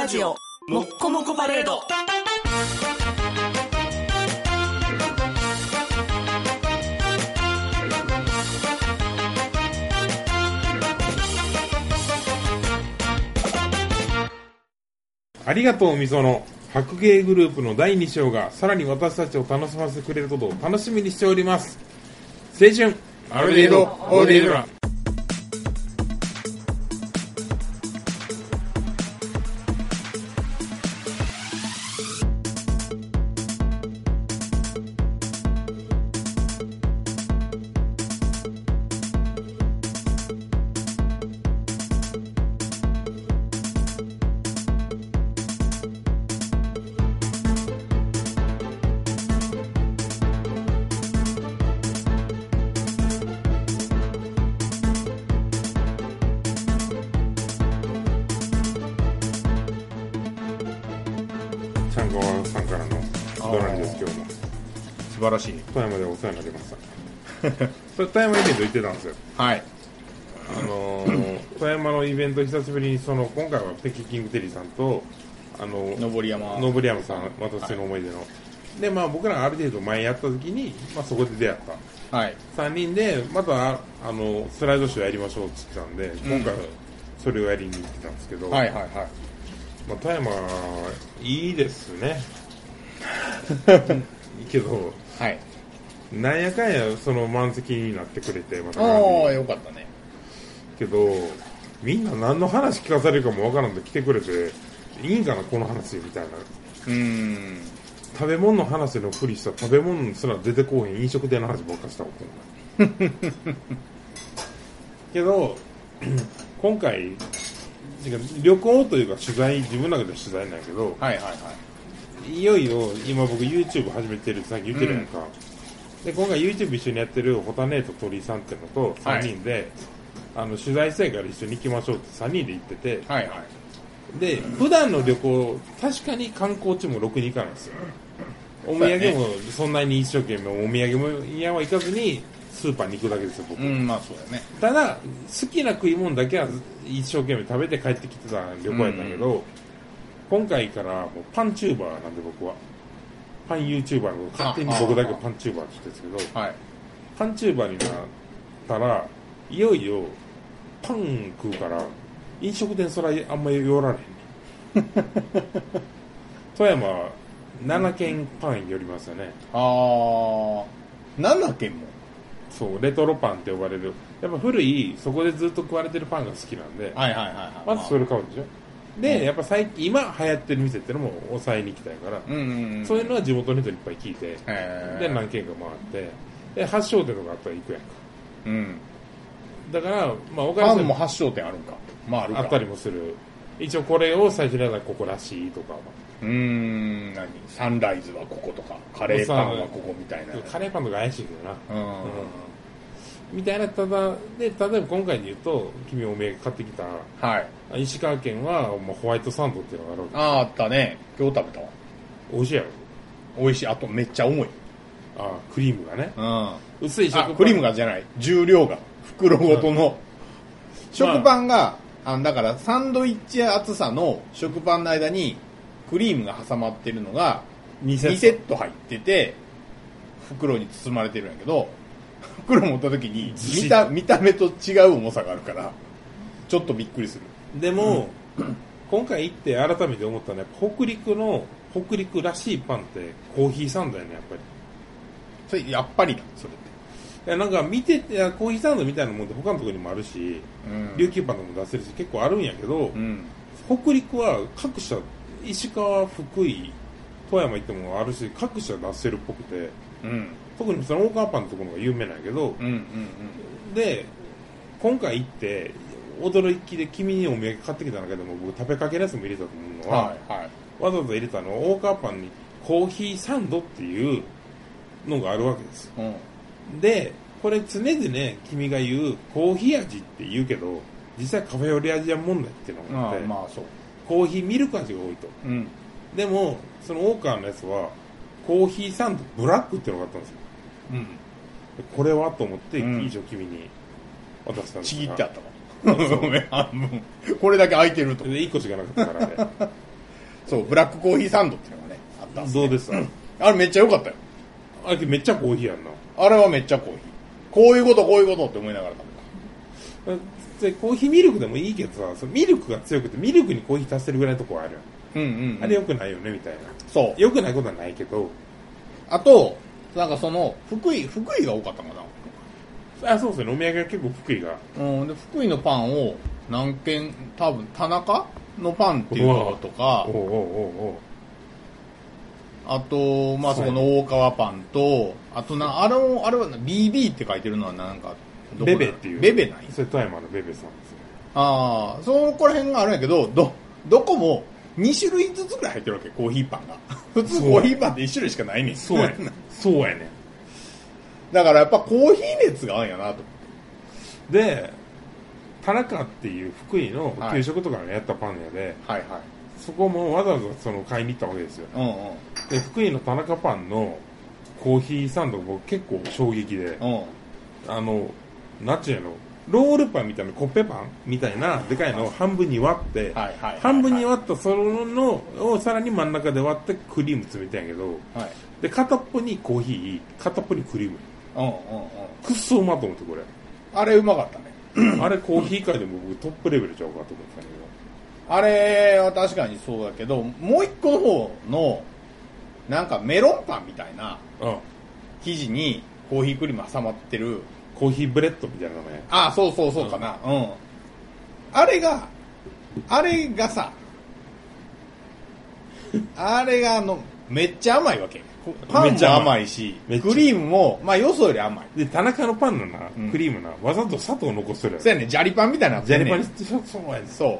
ラジオもっこもこパレード。 ありがとうみその白芸グループの第2章がさらに私たちを楽しませてくれることを楽しみにしております。青春アルディードオーディードラ。ちゃんかわさんからのドラマです。今日も素晴らしい。 富山でお世話になりましたそれ富山イベント行ってたんですよ。 はい。 富山のイベント久しぶりに今回はペキキングテリーさんと登山さん、私の思い出の、で僕らがある程度前やった時に、そこで出会った、はい、3人でまたスライドショーやりましょうって言ってたんで、今回はそれをやりに行ってたんですけど、 はいはいはい。 富山いいですねけど、はい、なんやかんや満席になってくれて、またよかったね。 けどみんな何の話聞かされるかもわからんで来てくれて、いいんかなこの話みたいな。食べ物の話のふりした食べ物すら出てこうへん飲食店の話ばっかしたことないけど今回旅行というか取材、自分の中で取材なんやけど、はいはいはい、いよいよ今僕 YouTube 始めてるってさっき言ってるやんか、で今回 YouTube 一緒にやってるホタネーと鳥居さんっていうのと3人で、はい、取材したいから一緒に行きましょうって3人で行ってて、はいはい、で普段の旅行確かに観光地もろくに行かないんですよ。お土産もそんなに一生懸命お土産屋は行かずにスーパーに行くだけですよ僕。 まあそうだね。 ただ好きな食い物だけは一生懸命食べて帰ってきてた旅行やったんだけど、今回からもうパンチューバーなんで僕はパン YouTuber の勝手に僕だけパンチューバーって言ってるんですけど、はい、パンチューバーになったらいよいよパン食うから飲食店そらあんまり寄られへん富山7軒パン寄りますよね。 7軒もそうレトロパンって呼ばれる、やっぱ古いそこでずっと食われてるパンが好きなんで、はいはいはいはい、まずそれ買うんでしょ。で、やっぱ最近今流行ってる店ってのも抑えに行きたいから、そういうのは地元の人にいっぱい聞いて、で何軒か回ってで発祥店とかあったら行くやんか、だからパンも発祥店あるんか、 あったりもする。一応これを最初にやったらここらしいとかはサンライズはこことかカレーパンはここみたいな。 カレーパンとか怪しいけどな、みたいな。例えば今回で言うと君お土産買ってきた、はい、石川県はホワイトサンドっていうのがあるわけ。 あったね、今日食べたわ。 美味しいやろ。 美味しい。あとめっちゃ重い。 クリームがね、薄い食パン。 クリームがじゃない、重量が袋ごとの、食パンがだからサンドイッチ厚さの食パンの間にクリームが挟まってるのが2セット入ってて袋に包まれてるんやけど、袋持った時に見た目と違う重さがあるからちょっとびっくりする。 でも、今回行って改めて思ったのは北陸らしいパンってコーヒーサンドやね。やっぱりそれやっぱりそれってなんか見ててコーヒーサンドみたいなもんって他のところにもあるし、琉球パンでも出せるし結構あるんやけど、北陸は各社石川、福井、富山行ってもあるし各社出せるっぽくて、特にその大川パンのところが有名なんやけど、で今回行って驚きで君にお土産買ってきた中でも僕食べかけのやつも入れたと思うのは、わざわざ入れたのは大川パンにコーヒーサンドっていうのがあるわけですよ。でこれ常々ね君が言うコーヒー味って言うけど実際カフェオレ味は問題っていうのがあって、そうコーヒーミルク味が多いと、でもその大川のやつはコーヒーサンドブラックっていうのがあったんですよ、これはと思って一応君に渡したんですが、 ちぎってあったわ半分これだけ空いてるとで1個しかなかったからねそう、ブラックコーヒーサンドっていうのがね、あったんです、ね。 どうですか、 あれめっちゃ良かったよ。 あれめっちゃコーヒーやんな。 あれはめっちゃコーヒー。こういうことって思いながら食べた。コーヒーミルクでもいいけどさ、そのミルクが強くて、ミルクにコーヒー足してるぐらいのとこあるやん。 うんうん、うん。 あれ良くないよね、みたいな。 そう。 良くないことはないけど。 あと、なんかその、福井が多かったかな。あ、そうですね。お土産は結構福井が。 うん。で、福井のパンを何軒、多分、田中のパンっていうのとか、あと、まあ、そこの大川パンと、あとあれはBB って書いてるのはなんか、 ベベっていう。 ベベないそれ富山のベベさんですね。 ああ、そこら辺があるんやけど、どこも2種類ずつぐらい入ってるわけ、コーヒーパンが。普通コーヒーパンって1種類しかないねん。 そうやねん。そうやねん。 だからやっぱコーヒー熱があるんやなと思って。 で、田中っていう福井の給食とかがやったパン屋で、 はいはい。 そこもわざわざその買いに行ったわけですよ。 うんうん。 で、福井の田中パンのコーヒーサンドが僕結構衝撃で、なんちゅうの、ロールパンみたいなコッペパンみたいなでかいのを半分に割って、半分に割ったそのをさらに真ん中で割ってクリーム詰めてんやけど、 はい、で片っぽにコーヒー、片っぽにクリーム。 うんうんうん。 くっそうまと思ってこれ。 あれうまかったね。 あれコーヒー界でも僕トップレベルちゃうかと思ってたけど。 あれは確かにそうだけど、もう一個の方の、なんかメロンパンみたいな生地にコーヒークリーム挟まってる。 コーヒーブレッドみたいな名前。 ああ、そうかな。うん。あれがさ、あれがめっちゃ甘いわけ。パンも甘いし、クリームも、まあよそより甘い。 で、田中のパンのな、クリームな、わざと砂糖残してるやん。そうやね、ジャリパンみたいな。 ジャリパンにしてそうやね。 そう。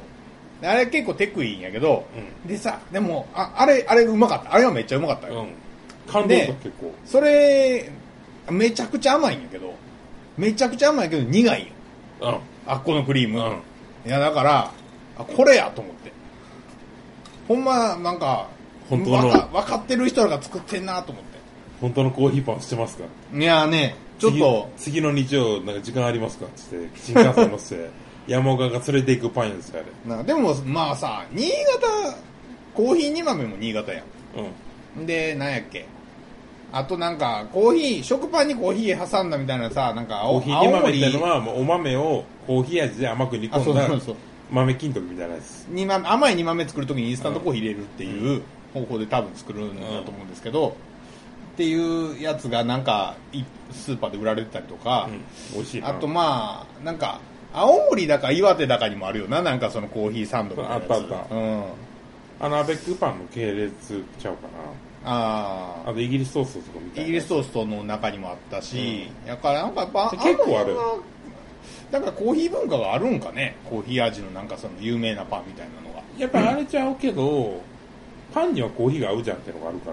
あれ結構テクいんやけど、でさ、でも、あれうまかった。あれはめっちゃうまかったよ。 感動だ結構。 それ、めちゃくちゃ甘いんやけど、苦いよ。あっこのクリーム。いや、だから、これやと思って。ほんま、なんか、 本当の分かってる人らが作ってんなと思って。 本当のコーヒーパンしてますか？ いやね、ちょっと。 次の日曜、なんか時間ありますかって言って、新幹線乗せて、山岡が連れて行くパン屋ですよ、あれ。 でも、まあさ、新潟、コーヒー2豆も新潟やん。で、なんやっけ。あとなんか、食パンにコーヒー挟んだみたいなさ、なんか、 コーヒー2豆っていうのは、もうお豆をコーヒー味で甘く煮込んだ豆金時みたいなやつ。 甘い2豆作るときにインスタントコーヒー入れるっていう方法で多分作るんだと思うんですけど、っていうやつがなんか、スーパーで売られてたりとか、 美味しいな。 あとまあ、なんか、青森だか岩手だかにもあるよな、なんかそのコーヒーサンドみたいなやつ。 あった。アベックパンの系列ちゃうかな。あとイギリストーストとかみたいな。 イギリストーストの中にもあったし、だからなんかやっぱ結構ある。 だからコーヒー文化があるんかね、コーヒー味のなんかその有名なパンみたいなのが。 やっぱあれちゃうけど、パンにはコーヒーが合うじゃんっていうのがあるから。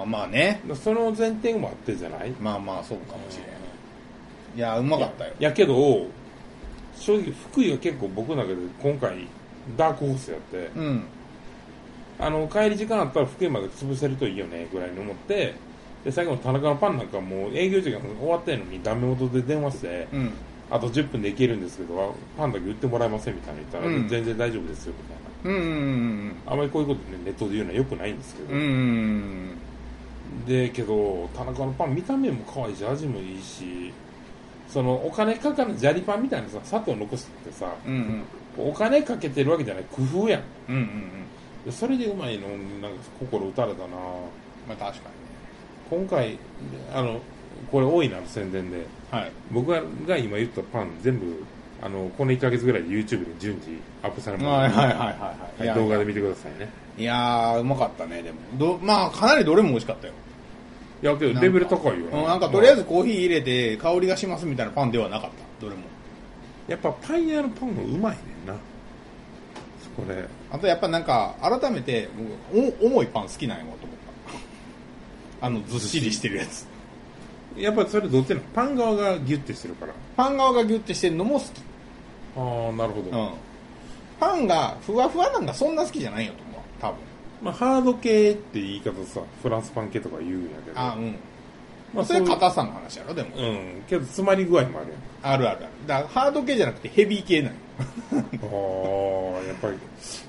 まあね。 その前提もあってじゃない？ まあまあそうかもしれん。いや、うまかったよ。 やけど、正直福井は結構僕の中で今回ダークホースやって、帰り時間あったら福井まで潰せるといいよねぐらいに思って、で最後の田中のパンなんかもう営業時間終わったのにダメ元で電話して、あと10分で行けるんですけどパンだけ売ってもらえませんみたいな言ったら、全然大丈夫ですよみたいな。あまりこういうことねネットで言うのは良くないんですけど、でけど田中のパン見た目も可愛いし味もいいし、そのお金かかるジャリパンみたいなさ砂糖残してさ、お金かけてるわけじゃない工夫やん。それでうまいのなんか心打たれたな。 まあ確かにね。 今回これ大いなる宣伝で、僕が今言ったパン全部この1ヶ月ぐらいで YouTube に順次アップされますので、動画で見てくださいね。 いやーうまかったね。でもまあかなりどれも美味しかったよ。 いやけどレベル高いよね。 なんかとりあえずコーヒー入れて香りがしますみたいなパンではなかったどれも。やっぱパン屋のパンがうまいねんな。これあとやっぱなんか改めて重いパン好きなんやもんと思った。ずっしりしてるやつ。 やっぱそれどっちなの？パン側がギュッてしてるから。 パン側がギュッてしてるのも好き。 ああなるほど。 パンがふわふわなんかそんな好きじゃないよと思う多分。 まあハード系って言い方さフランスパン系とか言うんやけど。 まあそれ硬さの話やろでも。 けど詰まり具合もあるやん。 ある。だからハード系じゃなくてヘビー系なんよ。 やっぱり好き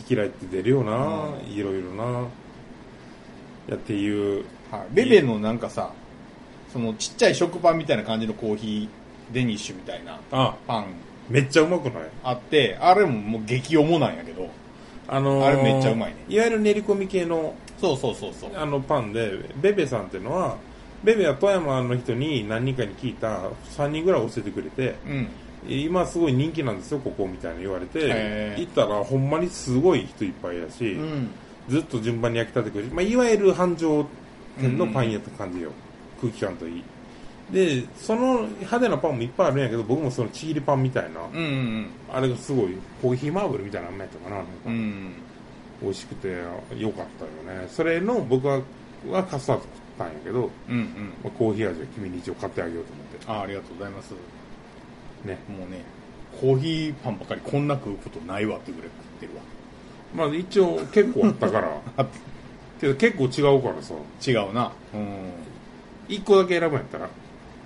き嫌いって出るよな、いろいろな。やっていう。 はい。ベベのなんかさ、そのちっちゃい食パンみたいな感じのコーヒー、デニッシュみたいなパン。 めっちゃうまくない？ あって、あれももう激重なんやけど、あれめっちゃうまいね。 いわゆる練り込み系の、 そう。 パンで、ベベさんっていうのは、ベベは富山の人に何人かに聞いた3人ぐらい教えてくれて、今すごい人気なんですよ、ここみたいに言われて、行ったらほんまにすごい人いっぱいだし、ずっと順番に焼きたてくる、いわゆる繁盛店のパン屋って感じよ、空気感といい。で、その派手なパンもいっぱいあるんやけど、僕もそのちぎりパンみたいな、あれがすごい、コーヒーマーブルみたいなのあんまやったかな、美味しくてよかったよね。それの僕はカスタード食ったんやけど、コーヒー味は君に一応買ってあげようと思って。 ありがとうございます。 ね。 もうね、コーヒーパンばかりこんな食うことないわっていうぐらい食ってるわ。 一応結構あったから。けど結構違うからさ。 違うな。 一個だけ選ぶんやったら。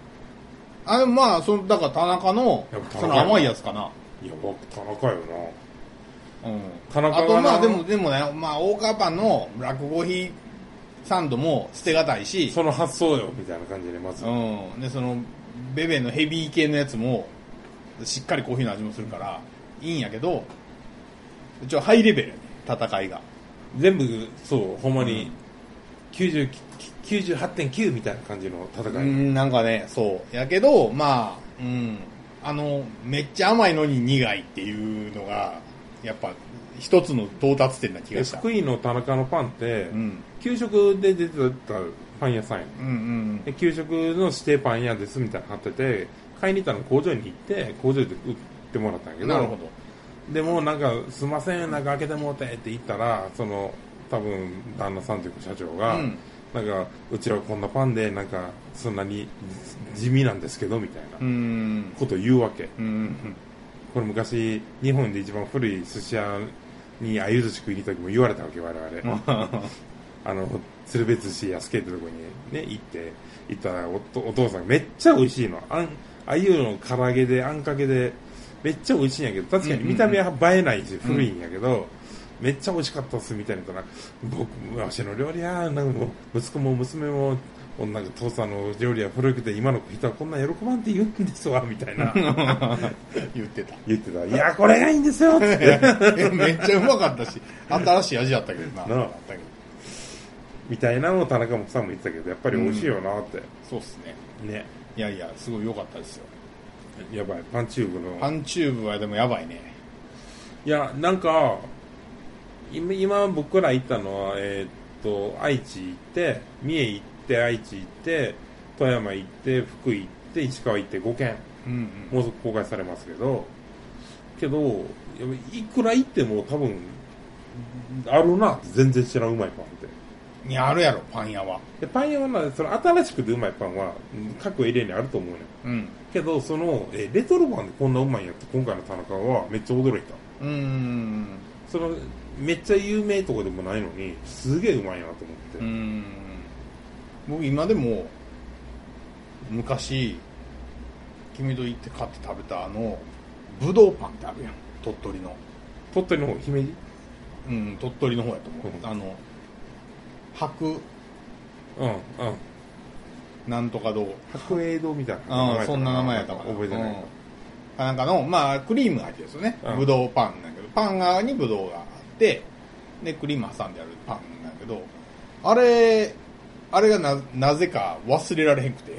だから田中の、その甘いやつかな。 いや、僕、田中よな。 田中がな。あとでもね、大川パンのブラックコーヒーサンドも捨てがたいし。 その発想よ、みたいな感じで、まず。 で、その、ベベのヘビー系のやつも、しっかりコーヒーの味もするから、いいんやけど、一応ハイレベルやね、戦いが。 全部、そう、ほんまに、98.9 みたいな感じの戦い。 なんかね、そう。やけど、めっちゃ甘いのに苦いっていうのが、やっぱ、一つの到達点な気がした。 福井の田中のパンって、給食で出てたパン屋さんや、で給食の指定パン屋ですみたいなの貼ってて、買いに行ったの工場に行って、工場で売ってもらったんやけど、 なるほど。 でもすいません、開けてもうてって言ったら、多分、旦那さんというか社長が、うちらはこんなパンで、そんなに地味なんですけど、みたいなことを言うわけ。これ昔、日本で一番古い寿司屋に鮎寿司食いに行った時も言われたわけ、我々。鶴瓶寿司安家ってとこにね、行ったらお父さんがめっちゃ美味しいの。鮎の唐揚げで、あんかけで、めっちゃ美味しいんやけど、確かに見た目は映えないし、古いんやけど、めっちゃ美味しかったっすみたいな言ったら、わしの料理は息子も娘も父さんの料理は古くて今の人はこんな喜ばんって言うんですわみたいな言ってた。 いやこれがいいんですよってめっちゃうまかったし、新しい味だったけどなみたいなのを田中さんも言ってたけど、やっぱり美味しいよなって。 そうっすね。いやすごい良かったですよ。 やばい、パンチューブはでもやばいね。 いや今僕ら行ったのは愛知行って三重行って愛知行って富山行って福井行って石川行って5県、もうすぐ公開されますけどいくら行っても多分あるなって、全然知らんうまいパンって。 いや、あるやろ、パン屋は。 パン屋はその新しくてうまいパンは各エリアにあると思うね。けどレトロパンでこんなうまいんやって、今回の田中はめっちゃ驚いた。めっちゃ有名とこでもないのにすげえうまいなと思って。 僕今でも昔君と行って買って食べたぶどうパンってあるやん、鳥取の方、姫路、 鳥取の方やと思う。白なんとか堂、 白栄堂みたいな、 そんな名前やったかな、 覚えてないなんかのクリームが入ってるんですよね。ぶどうパンなんだけど、パン側にぶどうがあって、でクリーム挟んであるパンなんだけど、あれがなぜか忘れられへんくて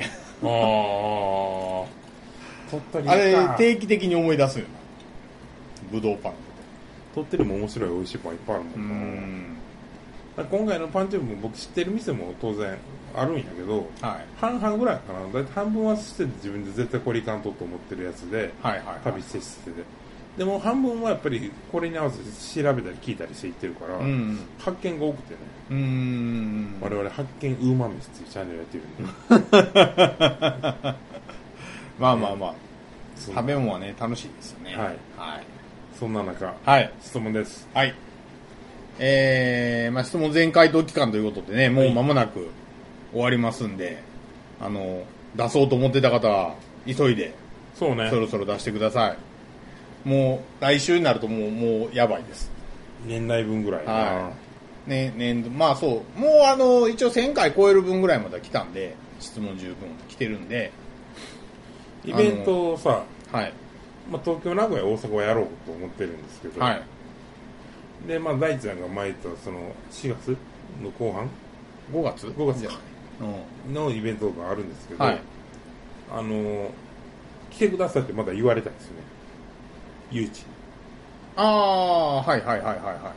鳥取あれ定期的に思い出すよな、ぶどうパン。 鳥取も面白い美味しいパンいっぱいあるもんな。今回のパンチューブも僕知ってる店も当然あるんやけど、半々ぐらいかな。だいたい半分はしてて自分で絶対これいかんと思ってるやつで、旅しててでも半分はやっぱりこれに合わせて調べたり聞いたりしていってるから、発見が多くてね。我々発見ウーマ飯っていうチャンネルやってるんでまあ食べ物はね楽しいですよね。 そんな中、質問です。 質問全回答期間ということでね、もう間もなく終わりますんで、出そうと思ってた方は急いでそろそろ出してください。もう来週になるともうやばいです。 年内分ぐらいな、 はい、ね、年度、まあそう、もう一応1000回超える分ぐらいまでは来たんで、質問十分来てるんで、 イベントをさ、 はい、 まあ、東京、名古屋、大阪をやろうと思ってるんですけど、はい、で、まあ、大地さんが前言ったその4月の後半 5月のイベントがあるんですけど、はい、来てくださいってまだ言われたんですよね、誘致。 ああ、はいはいはいはいはい。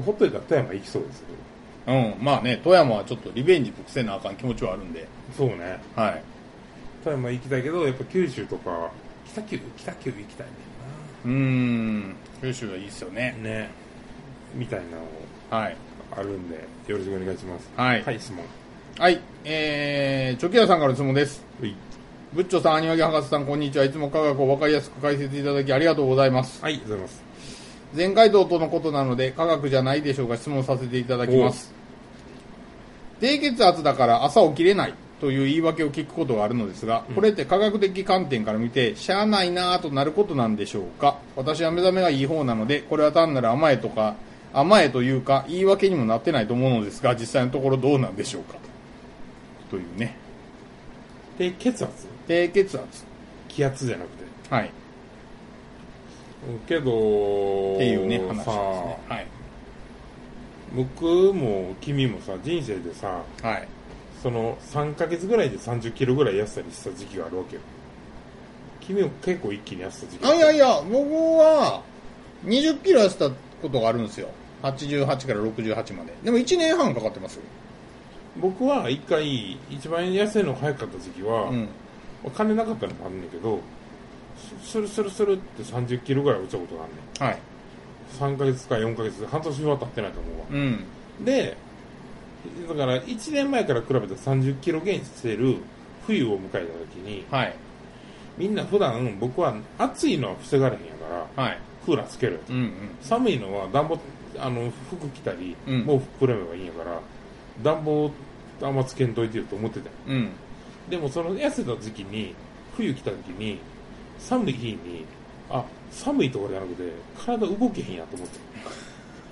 ほっといたら富山行きそうですけど。うん、まあね、富山はちょっとリベンジ僕せなあかん気持ちはあるんで。 そうね。 はい。 富山行きたいけど、やっぱ九州とか、北九行きたいねんな。九州はいいっすよね。 ね。みたいなのを、はい。あるんで、よろしくお願いします。 はい。 はい、質問。 はい。チョキヤさんから質問です。はい。ブッチョさん、アニワギ博士さん、こんにちは。いつも科学を分かりやすく解説いただきありがとうございます。 はい、ありがとうございます。 前回同とのことなので科学じゃないでしょうが質問させていただきます。低血圧だから朝起きれないという言い訳を聞くことがあるのですが、これって科学的観点から見てしゃあないなぁとなることなんでしょうか。私は目覚めがいい方なので、これは単なる甘えというか言い訳にもなってないと思うのですが、実際のところどうなんでしょうかというね。 低血圧気圧じゃなくて、 はい、 けどっていうね話ですね。はい。 僕も君もさ、人生でさ、はい、その3ヶ月ぐらいで30キロぐらい痩せたりした時期があるわけよ。君も結構一気に痩せた時期。 いや僕は20キロ痩せたことがあるんですよ。88から68まで。でも1年半かかってますよ。 僕は一回一番痩せるの早かった時期は、金なかったのもあるんだけど、スルって30キロぐらい落ちたことがあるね。はい。3ヶ月か4ヶ月、半年は経ってないと思うわ。で、だから1年前から比べて30キロ減してる冬を迎えた時に、はい、みんな普段僕は暑いのは防がれへんやから、はい、クーラーつける、寒いのは暖房服着たり、毛布くれればいいんやから暖房あんまつけんといてると思ってたよ、でもその痩せた時期に冬来た時に寒い日に寒いところじゃなくて体動けへんやと思って、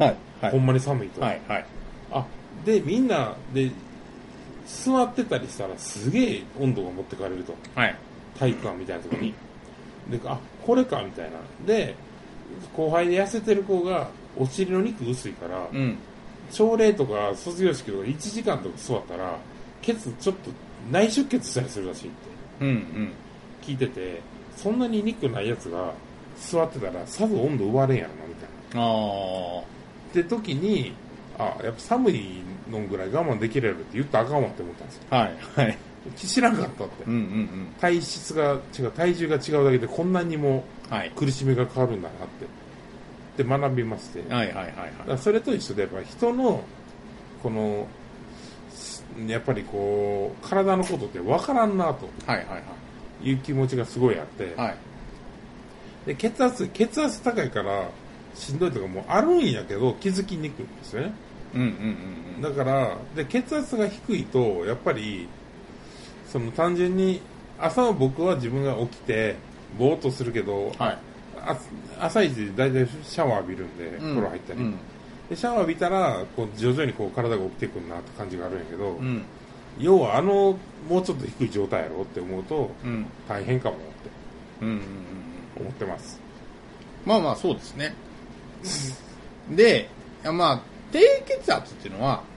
はいはい、ほんまに寒いと、はいはい、でみんなで座ってたりしたらすげえ温度が持ってかれると、はい、体育館みたいなところにでこれかみたいなで後輩で痩せてる子がお尻の肉薄いから、朝礼とか卒業式とか1時間とか座ったらちょっと内出血したりするらしいって、聞いてて、そんなに肉ないやつが座ってたらさぞ温度奪われんやろなみたいなって時にやっぱ寒いのぐらい我慢できれるって言ったらあかんわって思ったんですよ。はいはい。知らんかったって、体質が違う、体重が違うだけでこんなにも苦しみが変わるんだなって学びまして、はいはいはいはい、だからそれと一緒でやっぱ人のこのやっぱりこう体のことって分からんなという気持ちがすごいあって、はい、で血圧高いからしんどいとかもあるんやけど気づきにくいんですよね。だからで血圧が低いとやっぱりその単純に朝は僕は自分が起きてぼーっとするけど、はい、朝一で大体シャワー浴びるんで、風呂入ったり、でシャワー浴びたらこう徐々にこう体が起きてくるなって感じがあるんやけど、要はもうちょっと低い状態やろって思うと、大変かもって、思ってます。 まあまあそうですね。で、まあ低血圧っていうのは、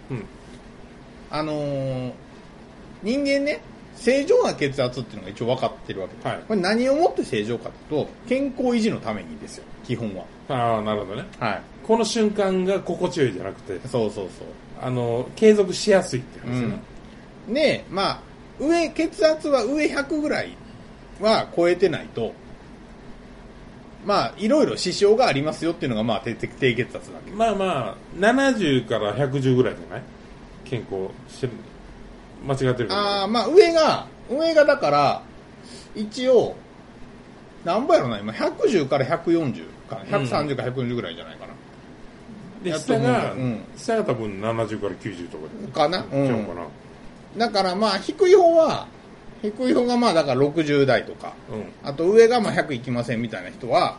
人間ね、正常な血圧っていうのが一応分かってるわけです、はい、これ何をもって正常かというと健康維持のためにですよ、基本は。 なるほどね、はい、この瞬間が心地よいじゃなくて、 そう継続しやすいって話ですね、 でまあ血圧は上100ぐらいは超えてないとまあいろいろ支障がありますよっていうのがまあ低血圧だけど、 まあ70から110ぐらいじゃない、健康してる間違ってるかまあ上がだから一応何ぼやろな、今110から140か130から140ぐらいじゃないかな。 で下が多分70から90とかかな、だからまあ低い方がまあだから60代とか、あと上がまあ100いきませんみたいな人は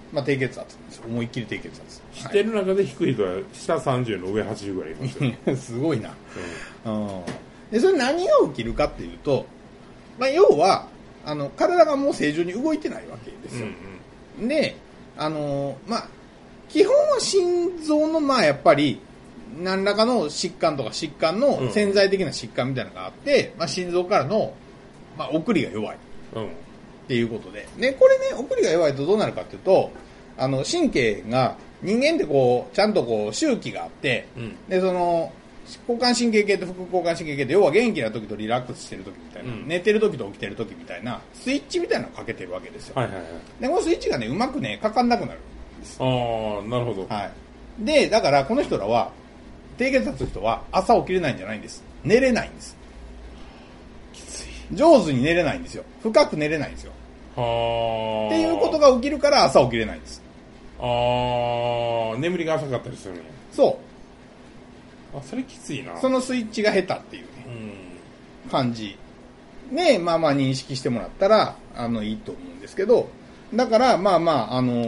まあ、低血圧です。思いっきり低血圧。 知ってる中で低い人は下30の上80ぐらいいますよ。 すごいな。で、それ何が起きるかっていうと、まあ、要は、体がもう正常に動いてないわけですよ。で、まあ、基本は心臓の、まあ、やっぱり、何らかの疾患とか疾患の潜在的な疾患みたいなのがあって、まあ、心臓からの、まあ、送りが弱い。っていうことで。で、これね、送りが弱いとどうなるかっていうと、神経が、人間ってこう、ちゃんとこう、周期があって、で、その、交感神経系と副交感神経系って、要は元気な時とリラックスしてる時みたいな、寝てる時と起きてる時みたいな、スイッチみたいなのをかけてるわけですよ。で、このスイッチがね、うまくね、かかんなくなるんです。 ああ、なるほど。 はい。で、だから、この人らは、低血圧の人は朝起きれないんじゃないんです。寝れないんです。 きつい。 上手に寝れないんですよ。深く寝れないんですよ。 はあ。 っていうことが起きるから朝起きれないんです。 ああ、眠りが浅かったりするんや。 そう。 それきついな。 そのスイッチが下手っていうね、感じ。ね、まあまあ認識してもらったら、いいと思うんですけど、だから、まあまあ、明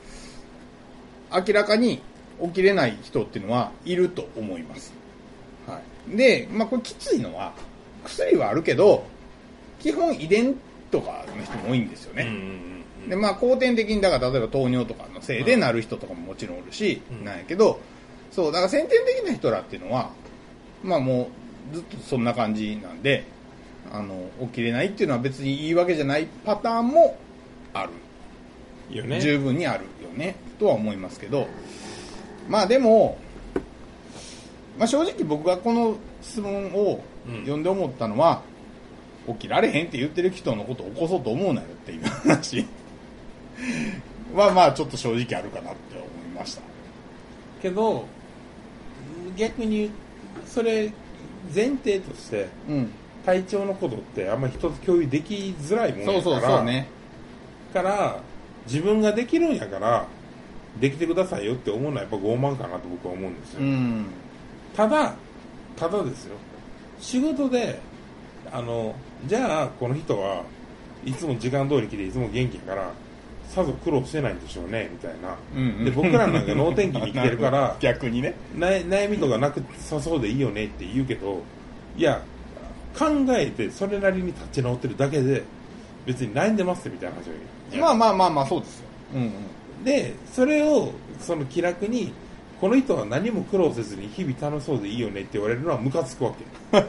らかに起きれない人っていうのはいると思います。はい。で、まあこれきついのは、薬はあるけど、基本遺伝とかの人も多いんですよね。で、まあ後天的に、だから例えば糖尿とかのせいでなる人とかももちろんおるし、なんやけど、そう、だから先天的な人らっていうのは、まあもうずっとそんな感じなんで、起きれないっていうのは別にいいわけじゃないパターンもある。 よね。 十分にあるよね、とは思いますけど、まあでも、まあ正直僕がこの質問を読んで思ったのは、起きられへんって言ってる人のことを起こそうと思うなよっていう話はまあちょっと正直あるかなって思いました。 けど、逆にそれ前提として、体調のことってあんまり人と共有できづらいもんやから、 そうね。 から自分ができるんやからできてくださいよって思うのはやっぱ傲慢かなと僕は思うんですよ。ただですよ。仕事でじゃあこの人はいつも時間通り来ていつも元気やからさぞ苦労してないんでしょうねみたいな、で僕らなんか能天気に生きてるから逆にね悩みとかなくさそうでいいよねって言うけど、いや考えてそれなりに立ち直ってるだけで別に悩んでますみたいな話をまあそうですよ、 でそれをその気楽にこの人は何も苦労せずに日々楽しそうでいいよねって言われるのはムカつくわけ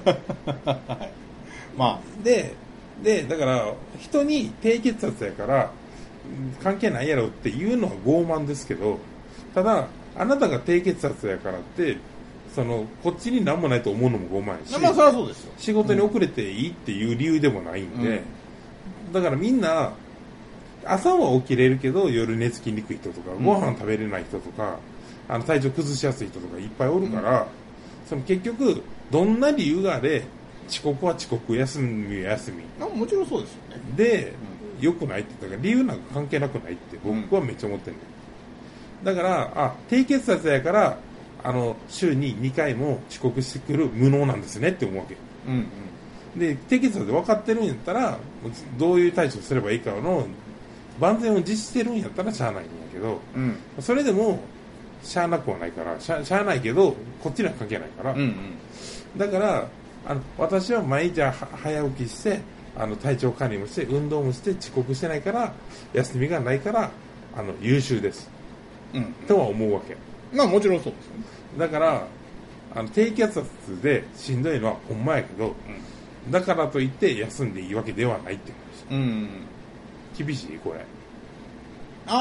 まあでだから人に低血圧やから関係ないやろっていうのは傲慢ですけど、ただあなたが低血圧やからってこっちに何もないと思うのも傲慢やし、 まあそれはそうですよ。 仕事に遅れていいっていう理由でもないんで、だからみんな朝は起きれるけど夜寝つきにくい人とか、ご飯食べれない人とか体調崩しやすい人とかいっぱいおるから、結局どんな理由があれ遅刻は遅刻、休みは休み、 もちろんそうですよね。 で、良くないって言ったから理由なんか関係なくないって僕はめっちゃ思ってる、だから低血圧やから週に2回も遅刻してくる無能なんですねって思うわけ、で低血圧で分かってるんやったらどういう対処すればいいかの万全を実施してるんやったらしゃあないんやけど、それでもしゃあなくはないからしゃあないけどこっちには関係ないから、だから私は毎日早起きして体調管理もして運動もして遅刻してないから休みがないから優秀です、とは思うわけ。 まあもちろんそうですよね。 だから低血圧でしんどいのはほんまやけど、だからといって休んでいいわけではないって話、厳しいこれ。 ま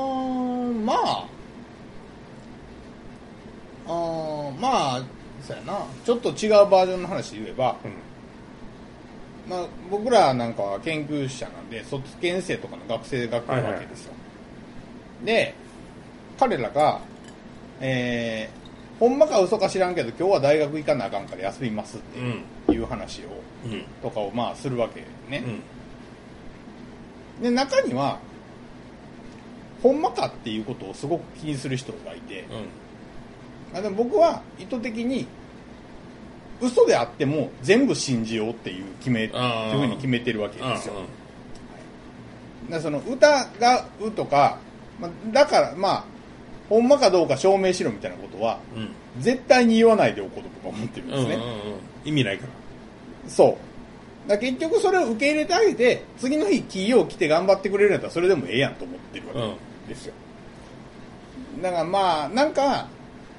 あそうやな、ちょっと違うバージョンの話で言えば、まあ、僕らなんかは研究者なんで卒検生とかの学生が来るわけですよ、で彼らが、ほんまか嘘か知らんけど今日は大学行かなあかんから休みますっていう話を、とかをまあするわけね、で中にはほんまかっていうことをすごく気にする人がいて、でも僕は意図的に嘘であっても全部信じようっていうふうに決めてるわけですよ。その疑うとかだからほんまかどうか証明しろみたいなことは、絶対に言わないでおこうと僕は思ってるんですね。 意味ないから。 そうだから結局それを受け入れてあげて、次の日企業来て頑張ってくれるんやったらそれでもええやんと思ってるわけですよ。だからなんか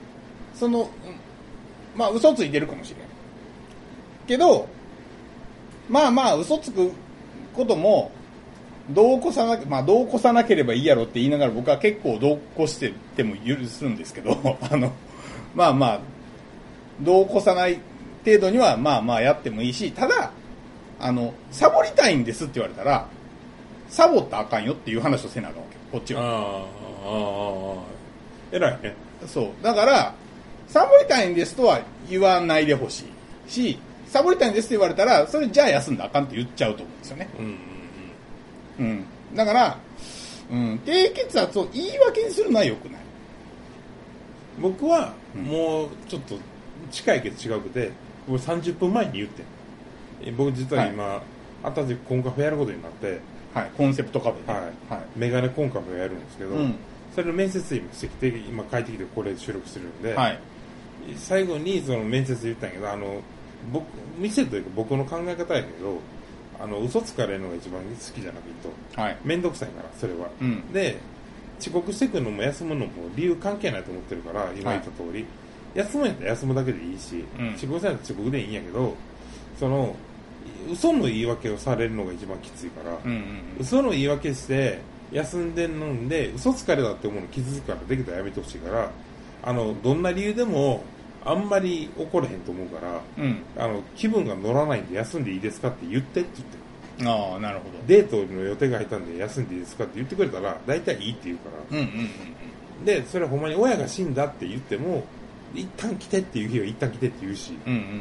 嘘ついてるかもしれんけど、嘘つくことも度を越さなければいいやろって言いながら、僕は結構度を越してても許すんですけど度を越さない程度にはやってもいいし、ただサボりたいんですって言われたらサボったらあかんよっていう話をせなあかんわけ、こっちは。 偉いね。 そうだからサボりたいんですとは言わないでほしいし、サボりたいんですって言われたらそれじゃあ休んだらあかんって言っちゃうと思うんですよね。だから、低血圧を言い訳にするのは良くない。 僕はもうちょっと近いけど違くて、僕30分前に言ってん。僕実は今、新しくコンカフェやることになって、 コンセプトカフェで、メガネコンカフェをやるんですけど、それの面接今してきて、今帰ってきてこれ収録してるんで、最後にその面接で言ったんやけど、店というか僕の考え方やけど、嘘つかれるのが一番好きじゃなくて、めんどくさいから、それは。で、遅刻してくるのも休むのも理由関係ないと思ってるから、今言った通り、休むんやったら休むだけでいいし、遅刻せないと遅刻でいいんやけど、嘘の言い訳をされるのが一番きついから、嘘の言い訳して休んでんのんで嘘つかれたって思うの気づくから、できたらやめてほしいから、どんな理由でもあんまり怒れへんと思うから、気分が乗らないんで休んでいいですかって言ってって言って。 なるほど。 デートの予定が入ったんで休んでいいですかって言ってくれたら大体いいって言うから、でそれはほんまに親が死んだって言っても一旦来てっていう日は一旦来てって言うし、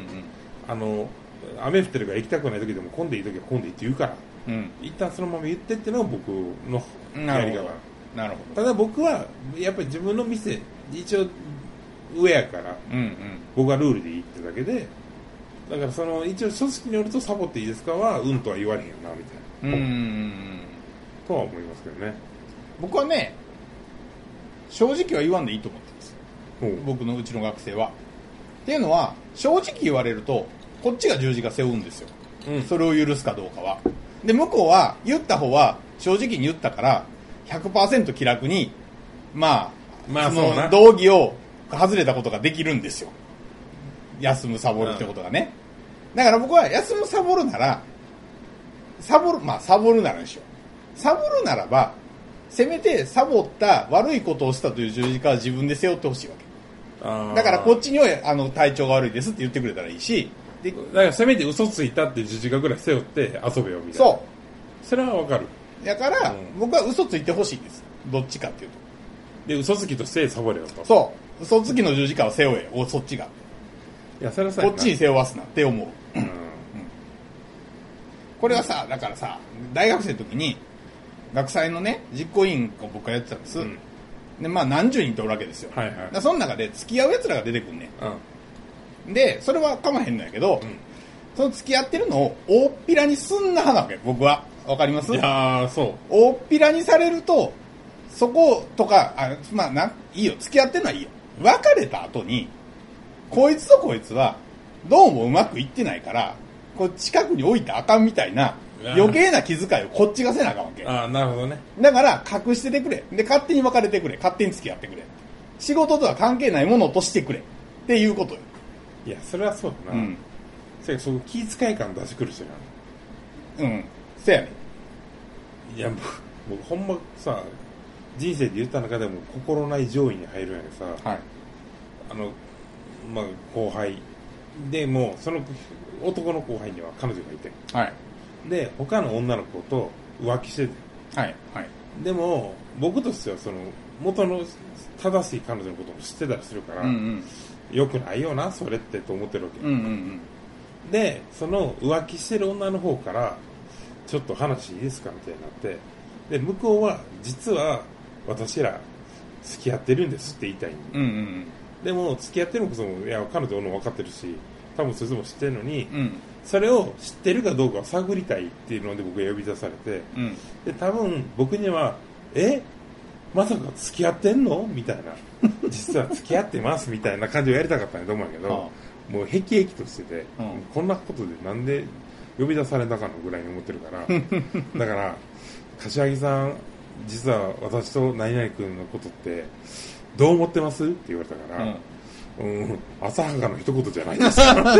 雨降ってるから行きたくない時でも混んでいい時は混んでいいって言うから、一旦そのまま言ってっていうのが僕のやり方。 なるほど。 ただ僕はやっぱり自分の店一応上やから、僕はルールでいいってだけで、だから一応組織によるとサボっていいですかはとは言われへんよなみたいなとは思いますけどね。 僕はね、正直は言わんでいいと思ってます。僕のうちの学生は。っていうのは正直言われるとこっちが十字架背負うんですよ、それを許すかどうかは。で向こうは言った方は正直に言ったから 100% 気楽にその道義を外れたことができるんですよ。休むサボるってことがね。だから僕は休むサボるならサボるならでしょ。サボるならばせめてサボった悪いことをしたという十字架は自分で背負ってほしいわけ。だからこっちには体調が悪いですって言ってくれたらいいし、 だからせめて嘘ついたって十字架ぐらい背負って遊べよみたいな。それはわかる。 だから、僕は嘘ついてほしいんです。どっちかっていうと。 で嘘つきとしてサボれよと。 そう嘘つきの十字架を背負えよ、そっちが。 いやそれはさこっちに背負わすなって思う。これはさ、だからさ、大学生の時に学祭のね実行委員を僕がやってたんです。で何十人とおるわけですよ。だその中で付き合う奴らが出てくんねん。でそれは構わへんのやけど、その付き合ってるのを大っぴらにすんな派なわけ、僕は。わかります？ いやそう。 大っぴらにされると、そことか、いいよ、付き合ってんのはいいよ。別れた後に、こいつとこいつは、どうもうまくいってないから、こう近くに置いたらあかんみたいな、余計な気遣いをこっちがせなあかんわけ。 なるほどね。 だから、隠しててくれ。で、勝手に別れてくれ。勝手に付き合ってくれ。仕事とは関係ないものとしてくれ。っていうことよ。 いや、それはそうだな。その気遣い感出してくる人な。 せやねん。 いや、僕ほんまさ、人生で言った中でも心ない上位に入るんやけどさ、後輩でもその男の後輩には彼女がいて、で他の女の子と浮気してて、でも僕としてはその元の正しい彼女のことも知ってたりするから、よくないよなそれってと思ってるわけ、でその浮気してる女の方からちょっと話いいですかみたいになって、で向こうは実は私ら付き合ってるんですって言いたい、でも付き合ってるのこそいや彼女の分かってるし多分そいつも知ってるのに、それを知ってるかどうかを探りたいっていうので僕が呼び出されて、で多分僕にはまさか付き合ってんのみたいな。実は付き合ってますみたいな感じをやりたかったんやと思うんやけど、もうへきへきとしてて、こんなことでなんで呼び出されたかのぐらいに思ってるから、だから、柏木さん、実は私と何々君のことってどう思ってますって言われたから、浅はかの一言じゃないですか。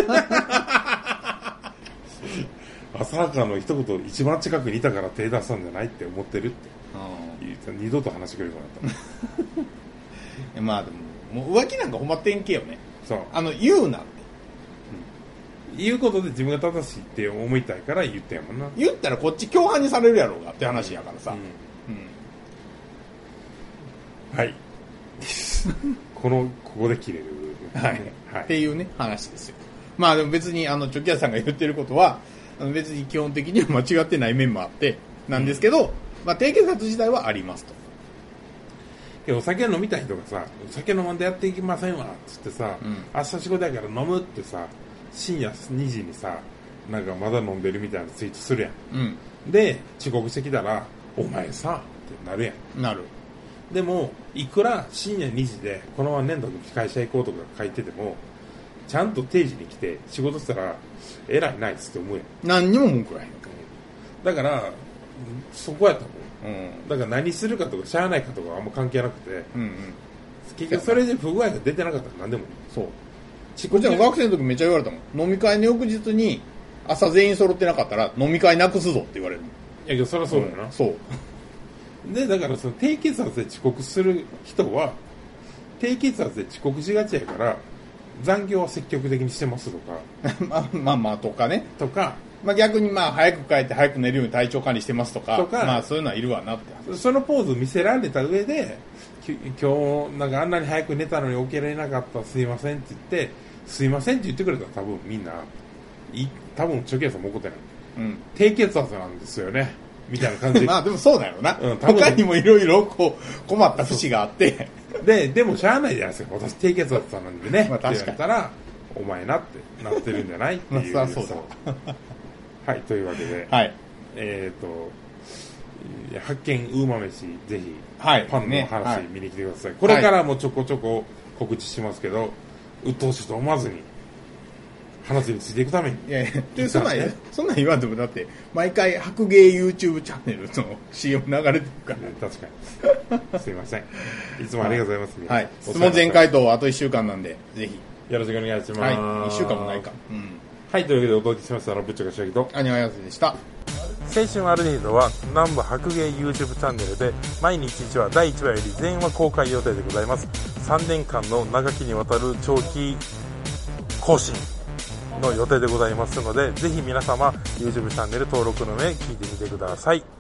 浅はかの一言一番近くにいたから手出したんじゃないって思ってるって言う、二度と話してくれるようになった。 まあでも、もう浮気なんかほんま典型よね。 そう。 言うなって。 言うことで自分が正しいって思いたいから言ってやもんな。 言ったらこっち共犯にされるやろうがって話やからさ。 はい。ここで切れる。 はい。っていうね、話ですよ。まあでも別に、チョキヤさんが言ってることは、別に基本的には間違ってない面もあって、なんですけど、まあ低血圧自体はありますと。 けどお酒飲みたい人がさ、お酒飲まんでやっていきませんわ、つってさ、明日仕事やから飲むってさ、深夜2時にさ、なんかまだ飲んでるみたいなツイートするやん。で、遅刻してきたら、お前さ、ってなるやん。 なる。 でも、いくら深夜2時で、このまま年度会社行こうとか書いてても、ちゃんと定時に来て仕事したら、偉いないっつって思うやん。 何にも文句はへん。 だから、そこやと思う。だから何するかとか、しゃあないかとかあんま関係なくて、結局それで不具合が出てなかったら何でもいい。 そう。こっちの学生の時めっちゃ言われたもん。飲み会の翌日に朝全員揃ってなかったら飲み会なくすぞって言われる。 いやけどそりゃそうだよな。 そう。 で、だからその低血圧で遅刻する人は、低血圧で遅刻しがちやから、残業は積極的にしてますとか。 まあとかね。 とか。 まあ逆にまあ早く帰って早く寝るように体調管理してますとか。まあそういうのはいるわなって。 そのポーズ見せられた上で、今日なんかあんなに早く寝たのに起きられなかった、すいませんって言って、すいませんって言ってくれたら多分みんな、多分チョキヤさんも怒ってない。低血圧なんですよね。みたいな感じで。 まあでもそうだよな。他にもいろいろ困った節があって。 でもしゃあないじゃないですか。私低血圧なんでね。 まあ確かに。 って言われたら、お前なってなってるんじゃないっていう。 まあそうだ。 はい、というわけで。 はい。 発見ウーマ飯、ぜひ、 はい、 パンの話見に来てください。これからもちょこちょこ告知しますけど、鬱陶しいと思わずに、話についていくために。いやいや、そんなん言わんでも、だって、毎回白芸 YouTube チャンネルの CM 流れてるから。 確かに。すいません。いつもありがとうございます。 はい。質問全回答あと1週間なんで、ぜひ。 よろしくお願いします。 はい。1週間もないか。 はい、というわけでお届けしましたのは、ぶっちゃかしゃぎと。 アニワヤスでした。 青春アルデヒドは南部白芸 YouTube チャンネルで毎日1話第1話より全話公開予定でございます。3年間の長きにわたる長期更新の予定でございますので、ぜひ皆様 YouTube チャンネル登録の上聞いてみてください。